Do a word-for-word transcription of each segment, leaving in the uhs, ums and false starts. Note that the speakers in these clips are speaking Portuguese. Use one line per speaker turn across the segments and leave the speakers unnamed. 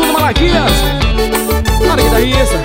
do Malaquias. Olha que guitarrista.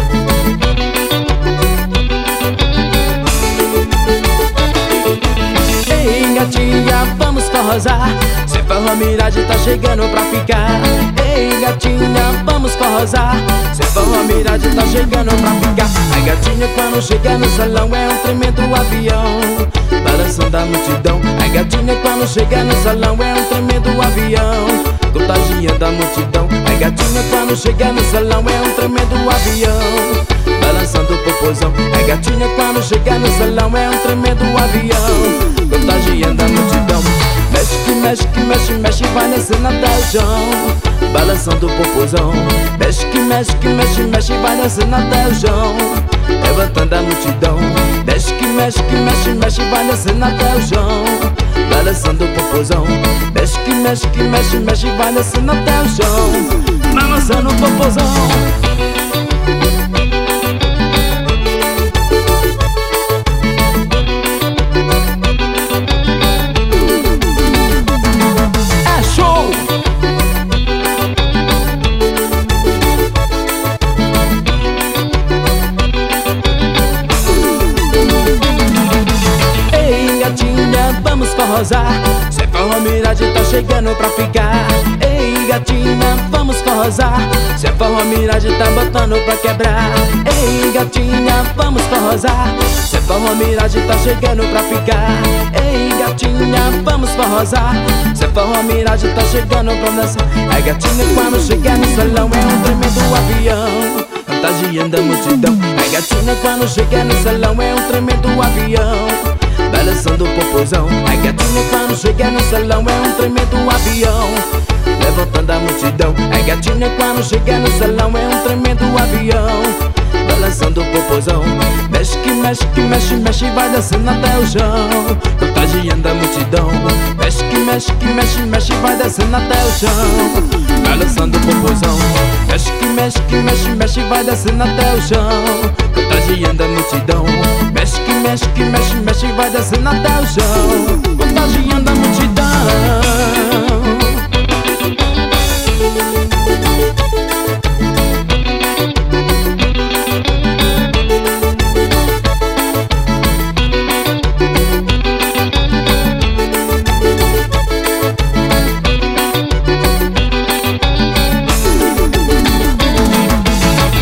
Ei, gatinha, vamos forrosar. Se forró miragem tá chegando pra ficar. Ei, gatinha, vamos forrosar. Se forró miragem tá chegando pra ficar. A gatinha quando chega no salão é um tremendo avião, balançando a multidão. A gatinha quando chega no salão é um tremendo avião, contagiando a multidão. A gatinha quando chega no salão é um tremendo avião, balançando o popozão. A gatinha quando chega no salão é um tremendo avião, contagiando a multidão. Mexe que mexe que mexe, mexe, vai descendo até o chão, balançando o popozão. Mexe que mexe que mexe, mexe, vai descendo até o chão, levantando a multidão. Mexe que mexe que mexe, mexe, vai descendo até o chão, balançando o popozão. Mexe que mexe que mexe, mexe, vai descendo até o chão, balançando o popozão. Vamos forrosar, se forró miragem tá chegando pra ficar. Ei, gatinha, vamos forrosar, se forró miragem tá botando pra quebrar. Ei, gatinha, vamos forrosar, se forró miragem tá chegando pra ficar. Ei, gatinha, vamos forrosar, se forró miragem tá chegando pra dançar. A gatinha quando chega no salão é um tremendo avião, contagiando a multidão. A gatinha quando chega no salão é um tremendo avião, balançando o popozão. A gatinha quando chega no salão é um tremendo avião, levantando a multidão. A gatinha quando chega no salão é um tremendo avião, balançando o popozão. Mexe que mexe que mexe, mexe, vai descendo até o chão, contagiando a multidão. Mexe que mexe que mexe, mexe, vai descendo até o chão, balançando o popozão. Mexe que mexe que mexe, mexe, vai descendo até o chão, contagiando a multidão. Mexe que mexe que mexe, mexe, vai descendo até o chão, contagiando a multidão.